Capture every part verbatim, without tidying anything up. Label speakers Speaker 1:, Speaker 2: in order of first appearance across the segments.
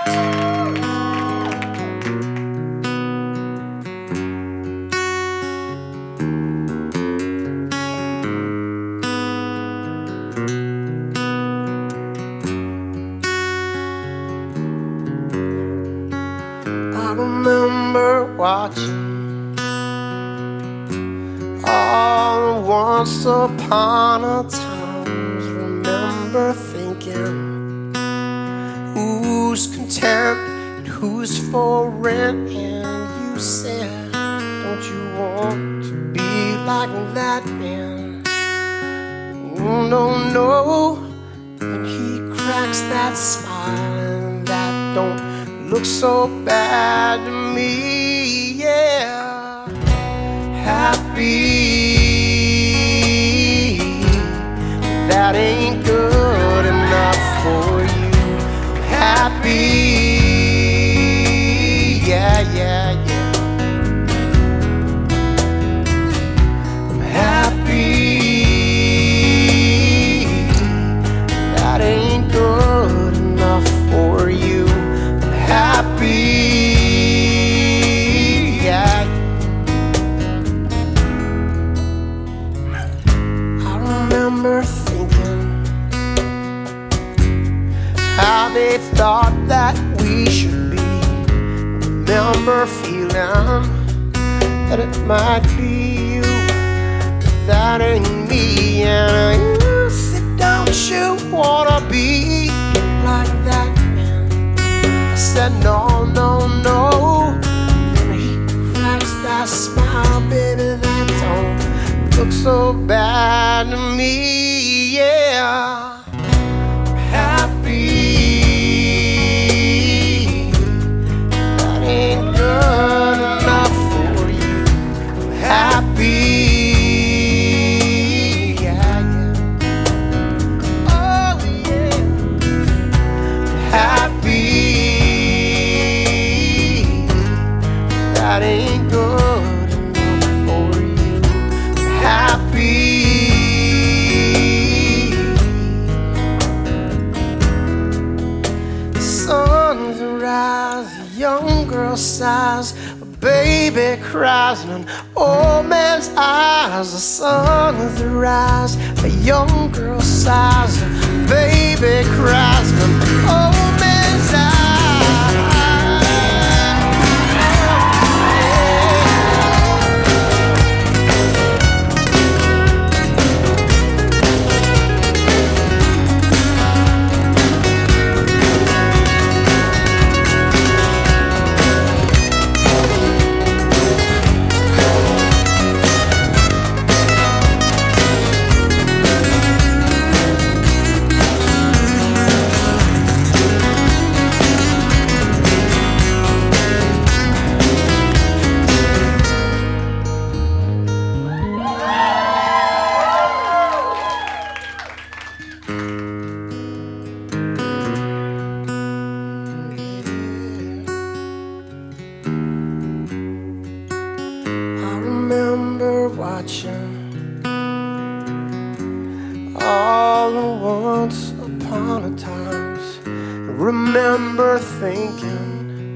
Speaker 1: I remember watching all once upon a time. Remember thinking, who's content and who's for rent? And you said, don't you want to be like that man? Oh, no, no. When he cracks that smile, and that don't look so bad to me, yeah. Happy, that ain't good enough for you. Happy, yeah, yeah, yeah. I'm happy, that ain't good enough for you. Happy, yeah. I remember thinking how they thought that we should be. Remember feeling that it might be you, but that ain't me. And you said, don't you wanna be like that? I said, no, no, no. Then he cracks that smile, baby, that don't look so bad to me, yeah. Happy, that ain't good enough for you. Happy, yeah, yeah. Oh, yeah. Happy, that ain't good enough for you. Happy, the sun's rise, a young girl sighs, a baby cries in an old man's eyes. The sun's rise, a young girl sighs, a baby cries in an old man's eyes. Watching all the once upon a times. Remember thinking,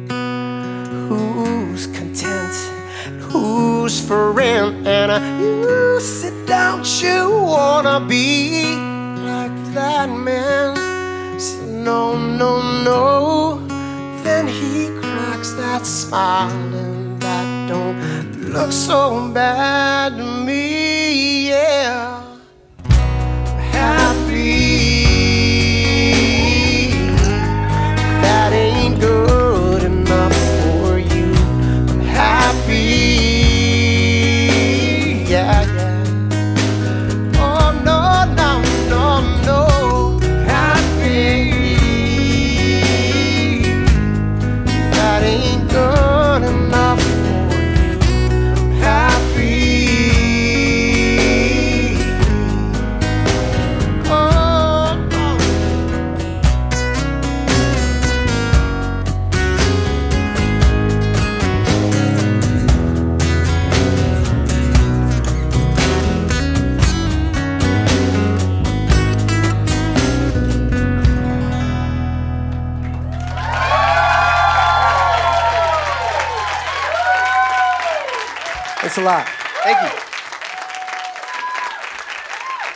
Speaker 1: who's content, who's for rent? And I, you said, don't you wanna be like that man? Said, no, no, no. Then he cracks that smile, and that don't look so bad to me, yeah. Happy, that ain't good enough for you. I'm happy, yeah, yeah. Oh, no, no, no, no. Happy, that ain't good enough for you. Happy, Thanks a lot.
Speaker 2: Thank you.